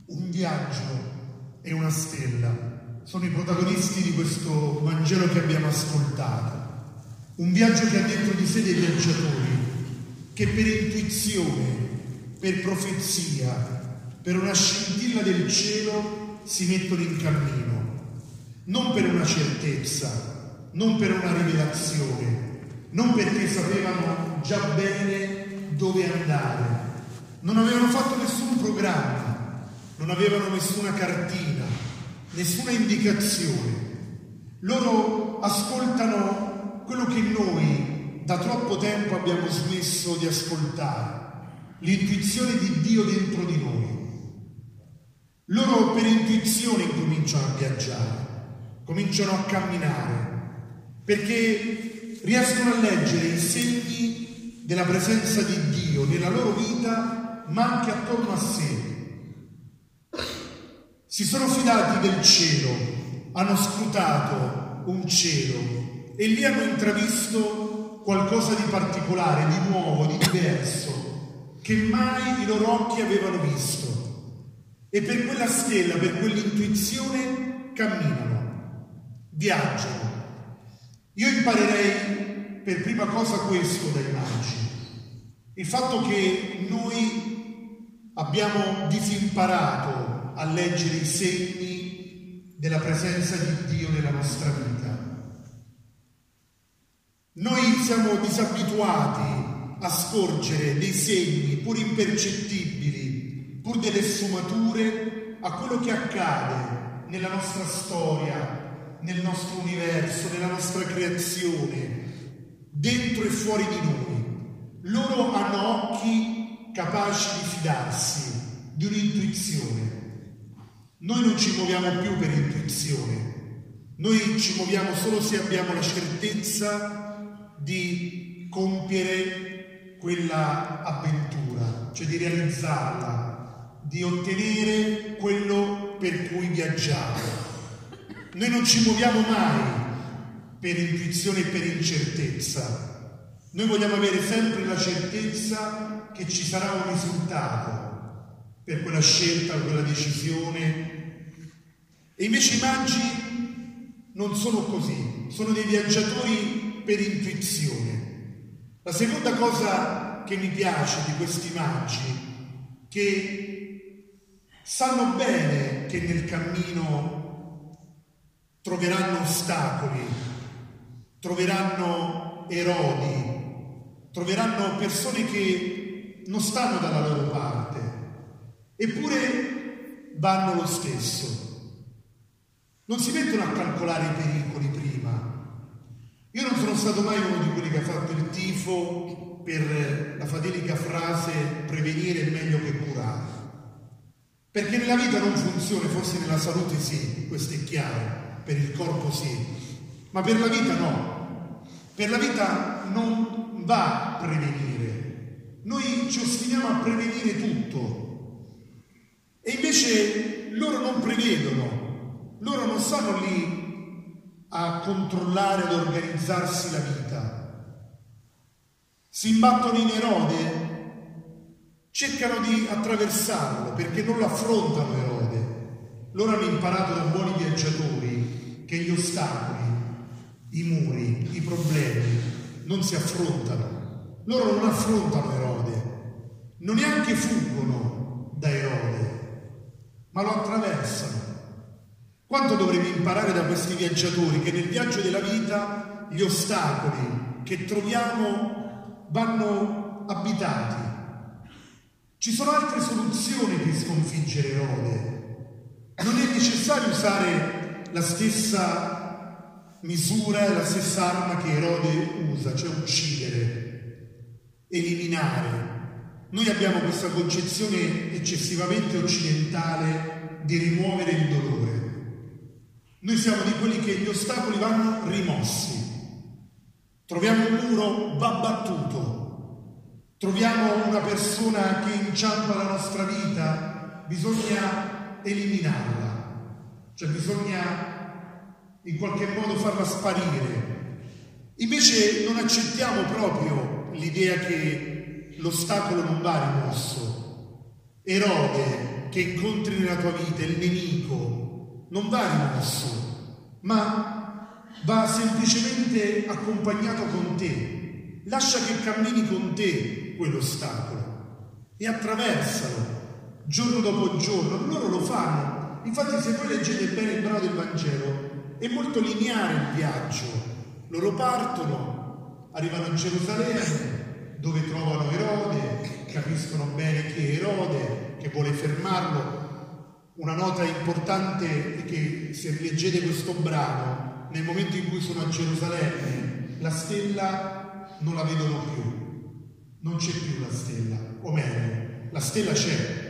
Un viaggio e una stella sono i protagonisti di questo Vangelo che abbiamo ascoltato. Un viaggio che ha dentro di sé dei viaggiatori che per intuizione, per profezia, per una scintilla del cielo si mettono in cammino, non per una certezza, non per una rivelazione, non perché sapevano già bene dove andare, non avevano fatto nessun programma, non avevano nessuna cartina, nessuna indicazione. Loro ascoltano quello che noi da troppo tempo abbiamo smesso di ascoltare, l'intuizione di Dio dentro di noi. Loro per intuizione incominciano a viaggiare, cominciano a camminare, perché riescono a leggere i segni della presenza di Dio nella loro vita, ma anche attorno a sé. Si sono fidati del cielo, hanno scrutato un cielo e lì hanno intravisto qualcosa di particolare, di nuovo, di diverso, che mai i loro occhi avevano visto. E per quella stella, per quell'intuizione, camminano, viaggiano. Io imparerei per prima cosa questo dai magi, il fatto che noi abbiamo disimparato a leggere i segni della presenza di Dio nella nostra vita. Noi siamo disabituati a scorgere dei segni pur impercettibili, pur delle sfumature a quello che accade nella nostra storia, nel nostro universo, nella nostra creazione, dentro e fuori di noi. Loro hanno occhi capaci di fidarsi di un'intuizione. Noi non ci muoviamo più per intuizione, noi ci muoviamo solo se abbiamo la certezza di compiere quella avventura, cioè di realizzarla, di ottenere quello per cui viaggiamo. Noi non ci muoviamo mai per intuizione e per incertezza. Noi vogliamo avere sempre la certezza che ci sarà un risultato per quella scelta, quella decisione. E invece i magi non sono così, sono dei viaggiatori per intuizione. La seconda cosa che mi piace di questi magi, che sanno bene che nel cammino troveranno ostacoli, troveranno erodi, troveranno persone che non stanno dalla loro parte, eppure vanno lo stesso. Non si mettono a calcolare i pericoli prima. Io non sono stato mai uno di quelli che ha fatto il tifo per la fatidica frase prevenire è meglio che curare. Perché nella vita non funziona, forse nella salute sì, questo è chiaro, per il corpo sì, ma per la vita no. Per la vita non va a prevenire. Noi ci ostiniamo a prevenire tutto. E invece loro non prevedono, loro non stanno lì a controllare, ad organizzarsi la vita. Si imbattono in Erode, cercano di attraversarlo perché non lo affrontano Erode. Loro hanno imparato da buoni viaggiatori che gli ostacoli, i muri, i problemi non si affrontano. Loro non affrontano Erode, non neanche fuggono da Erode, ma lo attraversano. Quanto dovremmo imparare da questi viaggiatori che nel viaggio della vita gli ostacoli che troviamo vanno abitati. Ci sono altre soluzioni per sconfiggere Erode. Non è necessario usare la stessa misura e la stessa arma che Erode usa, cioè uccidere, eliminare. Noi abbiamo questa concezione eccessivamente occidentale di rimuovere il dolore. Noi siamo di quelli che gli ostacoli vanno rimossi. Troviamo un muro, va battuto. Troviamo una persona che inciampa la nostra vita, bisogna eliminarla, cioè bisogna in qualche modo farla sparire. Invece non accettiamo proprio l'idea che l'ostacolo non va rimosso. Erode che incontri nella tua vita, il nemico, non va rimosso, ma va semplicemente accompagnato con te. Lascia che cammini con te quell'ostacolo e attraversalo giorno dopo giorno. Loro lo fanno. Infatti, se voi leggete bene il brano del Vangelo, è molto lineare il viaggio. Loro partono, arrivano a Gerusalemme, dove trovano Erode, capiscono bene chi è Erode, che vuole fermarlo. Una nota importante è che, se rileggete questo brano, nel momento in cui sono a Gerusalemme, la stella non la vedono più. Non c'è più la stella, o meglio, la stella c'è,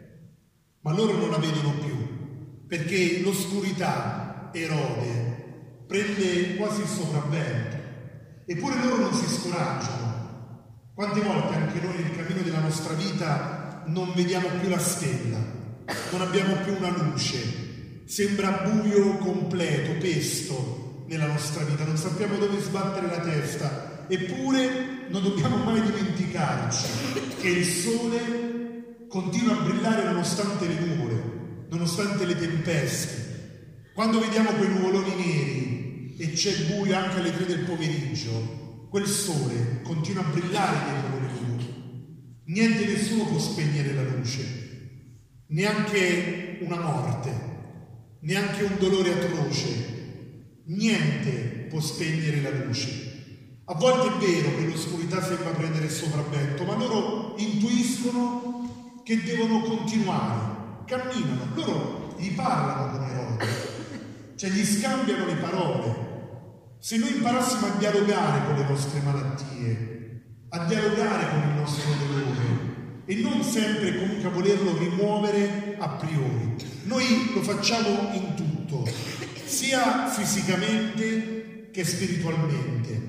ma loro non la vedono più, perché l'oscurità, Erode, prende quasi il sopravvento. Eppure loro non si scoraggiano. Quante volte anche noi nel cammino della nostra vita non vediamo più la stella, non abbiamo più una luce, sembra buio completo, pesto nella nostra vita, non sappiamo dove sbattere la testa, eppure non dobbiamo mai dimenticarci che il sole continua a brillare nonostante le nuvole, nonostante le tempeste. Quando vediamo quei nuvoloni neri e c'è buio anche alle 3 del pomeriggio, quel sole continua a brillare dietro le nuvole. Niente e nessuno può spegnere la luce, neanche una morte, neanche un dolore atroce, niente può spegnere la luce. A volte è vero che l'oscurità sembra prendere il sopravvento, ma loro intuiscono che devono continuare, camminano, loro gli parlano con Erode, cioè gli scambiano le parole. Se noi imparassimo a dialogare con le nostre malattie, a dialogare con il nostro dolore e non sempre comunque a volerlo rimuovere a priori, noi lo facciamo in tutto, sia fisicamente che spiritualmente.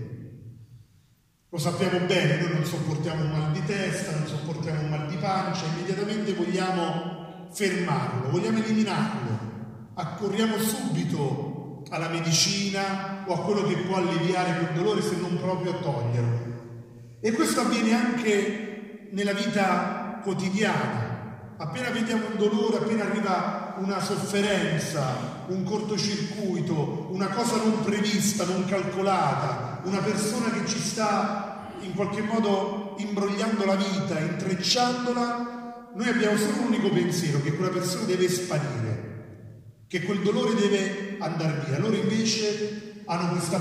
Lo sappiamo bene, noi non sopportiamo un mal di testa, non sopportiamo un mal di pancia, immediatamente vogliamo fermarlo, vogliamo eliminarlo, accorriamo subito alla medicina o a quello che può alleviare quel dolore, se non proprio a toglierlo. E questo avviene anche nella vita quotidiana. Appena vediamo un dolore, appena arriva una sofferenza, un cortocircuito, una cosa non prevista, non calcolata, una persona che ci sta in qualche modo imbrogliando la vita, intrecciandola, noi abbiamo solo un unico pensiero, che quella persona deve sparire, che quel dolore deve andare via. Loro invece hanno questa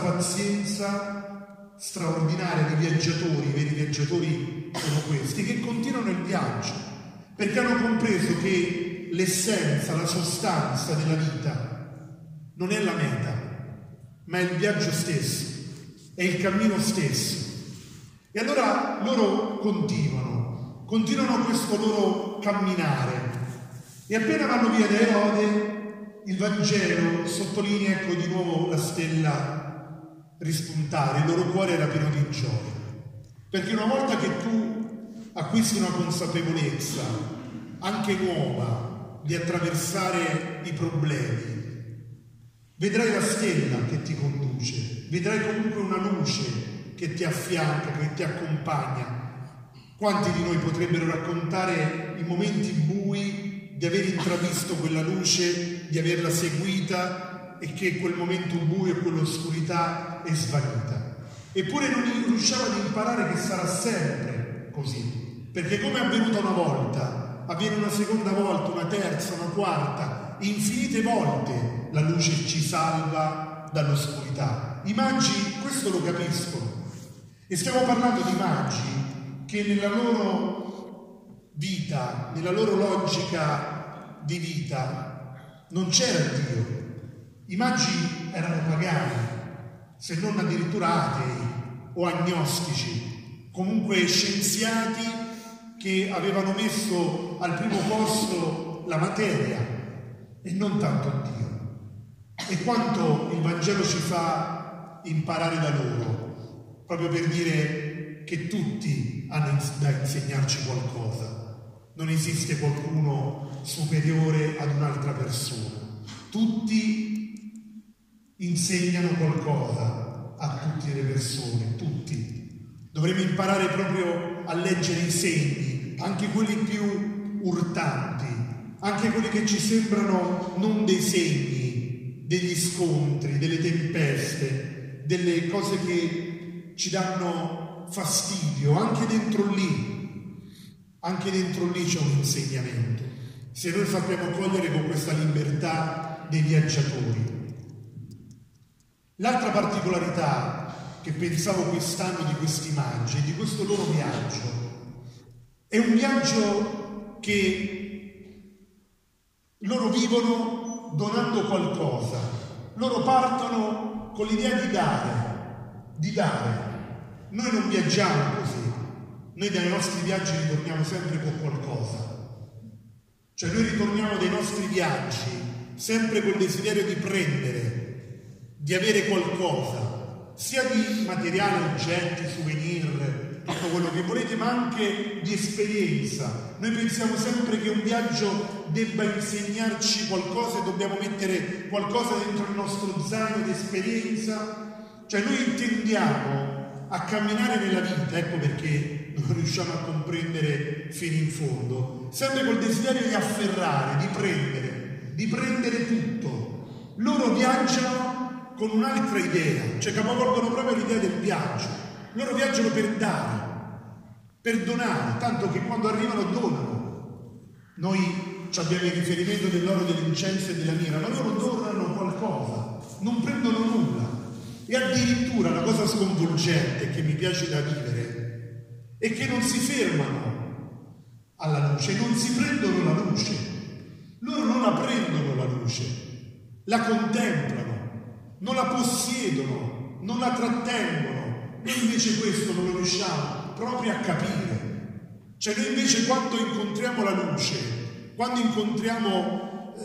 pazienza straordinaria di viaggiatori. I veri viaggiatori sono questi, che continuano il viaggio, perché hanno compreso che l'essenza, la sostanza della vita non è la meta, ma è il viaggio stesso, è il cammino stesso. E allora loro continuano questo loro camminare, e appena vanno via da Erode, il Vangelo sottolinea, ecco di nuovo la stella rispuntare. Il loro cuore era pieno di gioia, perché una volta che tu acquisti una consapevolezza anche nuova di attraversare i problemi, vedrai la stella che ti conduce, vedrai comunque una luce che ti affianca, che ti accompagna. Quanti di noi potrebbero raccontare i momenti bui di aver intravisto quella luce, di averla seguita e che quel momento buio e quell'oscurità è svanita? Eppure non riusciamo ad imparare che sarà sempre così, perché come è avvenuta una volta, avviene una seconda volta, una terza, una quarta, infinite volte la luce ci salva dall'oscurità. I magi questo lo capiscono, e stiamo parlando di magi che nella loro vita, nella loro logica di vita non c'era Dio. I magi erano pagani, se non addirittura atei o agnostici, comunque scienziati che avevano messo al primo posto la materia e non tanto Dio. E quanto il Vangelo ci fa imparare da loro, proprio per dire che tutti hanno da insegnarci qualcosa. Non esiste qualcuno superiore ad un'altra persona. Tutti insegnano qualcosa a tutte le persone, tutti. Dovremmo imparare proprio a leggere i segni, anche quelli più urtanti, anche quelli che ci sembrano non dei segni, degli scontri, delle tempeste, delle cose che ci danno fastidio, anche dentro lì c'è un insegnamento, se noi sappiamo cogliere con questa libertà dei viaggiatori. L'altra particolarità che pensavo quest'anno di questi magi, di questo loro viaggio, è un viaggio che loro vivono donando qualcosa. Loro partono con l'idea di dare. Noi non viaggiamo così. Noi dai nostri viaggi ritorniamo sempre con qualcosa. Cioè noi ritorniamo dai nostri viaggi sempre col desiderio di prendere, di avere qualcosa, sia di materiale, oggetti, souvenir, tutto quello che volete, ma anche di esperienza. Noi pensiamo sempre che un viaggio debba insegnarci qualcosa e dobbiamo mettere qualcosa dentro il nostro zaino di esperienza. Cioè noi tendiamo a camminare nella vita, ecco perché non riusciamo a comprendere fino in fondo, sempre col desiderio di afferrare, di prendere tutto. Loro viaggiano con un'altra idea, cioè capovolgono proprio l'idea del viaggio. Loro viaggiano per dare, per donare, tanto che quando arrivano donano. Noi abbiamo il riferimento dell'oro, dell'incenso e della mirra, ma loro donano qualcosa, non prendono nulla. E addirittura la cosa sconvolgente che mi piace da vivere è che non si fermano alla luce, non si prendono la luce. Loro non la prendono la luce, la contemplano, non la possiedono, non la trattengono. Noi invece questo non lo riusciamo proprio a capire. Cioè noi invece quando incontriamo la luce, quando incontriamo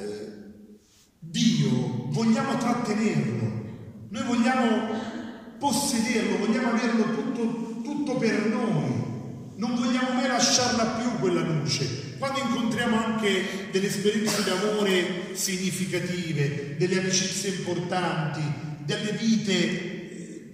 Dio, vogliamo trattenerlo. Noi vogliamo possederlo, vogliamo averlo tutto per noi, non vogliamo mai lasciarla più quella luce. Quando incontriamo anche delle esperienze d'amore significative, delle amicizie importanti, delle vite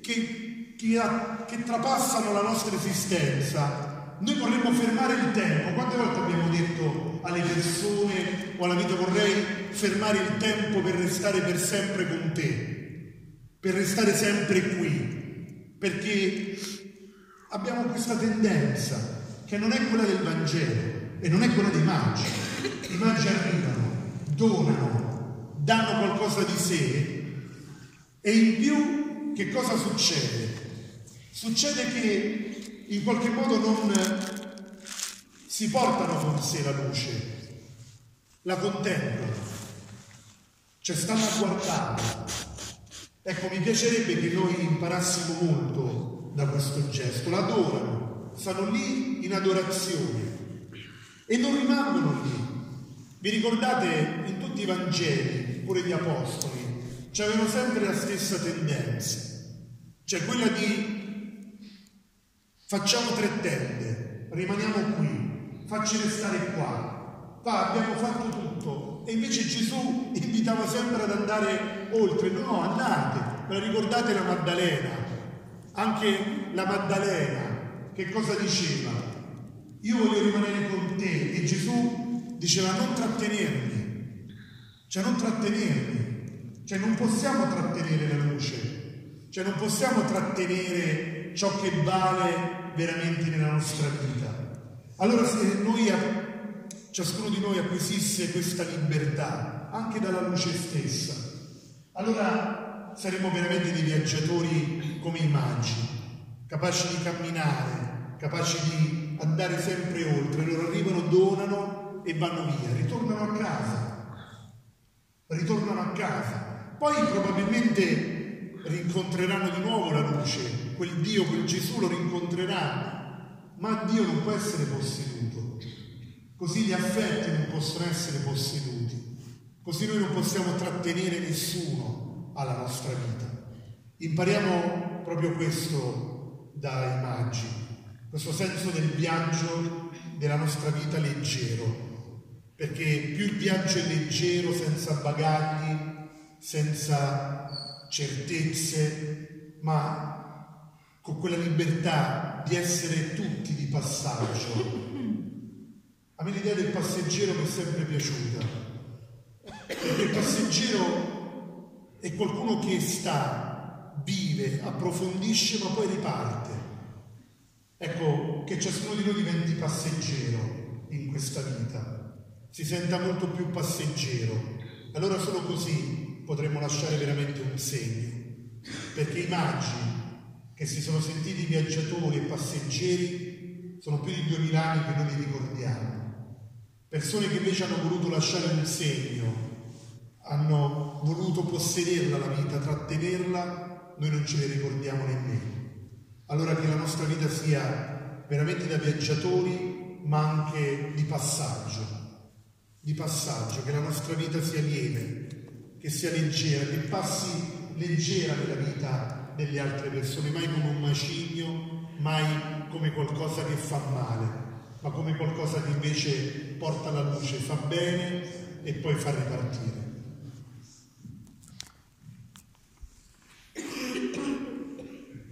che trapassano la nostra esistenza, noi vorremmo fermare il tempo. Quante volte abbiamo detto alle persone o alla vita: vorrei fermare il tempo per restare per sempre con te, per restare sempre qui, perché abbiamo questa tendenza che non è quella del Vangelo e non è quella dei magi. I magi arrivano, donano, danno qualcosa di sé e in più che cosa succede? Succede che in qualche modo non si portano con sé la luce, la contemplano, cioè stanno a guardare. Ecco, mi piacerebbe che noi imparassimo molto da questo gesto. La adorano, stanno lì in adorazione e non rimangono lì. Vi ricordate, in tutti i Vangeli, pure gli Apostoli, c'avevano sempre la stessa tendenza, cioè quella di facciamo 3 tende, rimaniamo qui, facci restare qua, abbiamo fatto tutto. E invece Gesù invitava sempre ad andare oltre. No, andate. Ve la ricordate la Maddalena? Anche la Maddalena che cosa diceva? Io voglio rimanere con te. E Gesù diceva non trattenermi. Cioè non trattenermi. Cioè non possiamo trattenere la luce. Cioè non possiamo trattenere ciò che vale veramente nella nostra vita. Allora se noi ciascuno di noi acquisisse questa libertà anche dalla luce stessa, allora saremmo veramente dei viaggiatori come i magi, capaci di camminare, capaci di andare sempre oltre. Loro arrivano, donano e vanno via, ritornano a casa, poi probabilmente rincontreranno di nuovo la luce, quel Dio, quel Gesù lo rincontreranno, ma Dio non può essere posseduto. Così gli affetti non possono essere posseduti, così noi non possiamo trattenere nessuno alla nostra vita. Impariamo proprio questo dai magi, questo senso del viaggio della nostra vita leggero, perché più il viaggio è leggero, senza bagagli, senza certezze, ma con quella libertà di essere tutti di passaggio, A me l'idea del passeggero mi è sempre piaciuta, perché il passeggero è qualcuno che sta, vive, approfondisce, ma poi riparte. Ecco, che ciascuno di noi diventi passeggero in questa vita, si senta molto più passeggero. Allora solo così potremo lasciare veramente un segno, perché i magi che si sono sentiti viaggiatori e passeggeri sono più di 2000 anni che noi li ricordiamo. Persone che invece hanno voluto lasciare un segno, hanno voluto possederla la vita, trattenerla, noi non ce le ricordiamo nemmeno. Allora che la nostra vita sia veramente da viaggiatori, ma anche di passaggio, che la nostra vita sia lieve, che sia leggera, che passi leggera nella vita delle altre persone, mai come un macigno, mai come qualcosa che fa male, ma come qualcosa che invece porta alla luce, fa bene e poi fa ripartire.